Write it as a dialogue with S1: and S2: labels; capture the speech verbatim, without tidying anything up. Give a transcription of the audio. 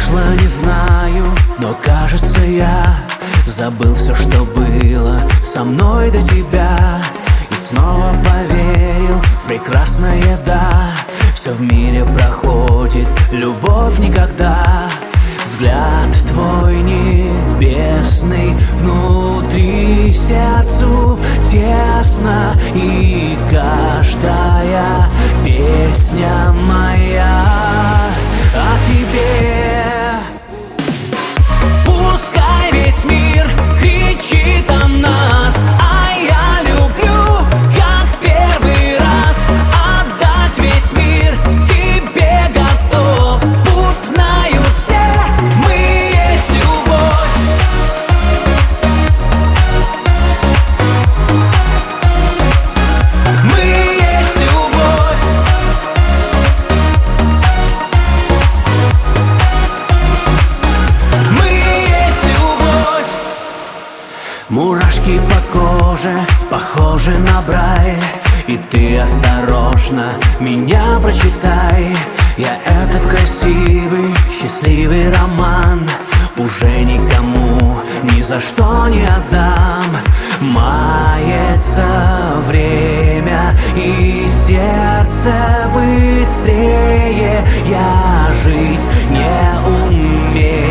S1: вышло, не знаю, но кажется, я забыл все, что было со мной до тебя. И снова поверил в прекрасное «да». Все в мире проходит, любовь никогда. Взгляд твой небесный, внутри сердцу тесно, и каждая песня моя о тебе. Пускай весь мир кричит о нас, а я люблю, как в первый раз, отдать весь мир тебе готов. Пусть знают все, мы есть любовь. Мы есть любовь. Мы есть любовь. Мурашки по коже, похожи на Брайль, и ты осторожно меня прочитай. Я этот красивый, счастливый роман уже никому ни за что не отдам. Мается время, и сердце быстрее. Я жить не умею.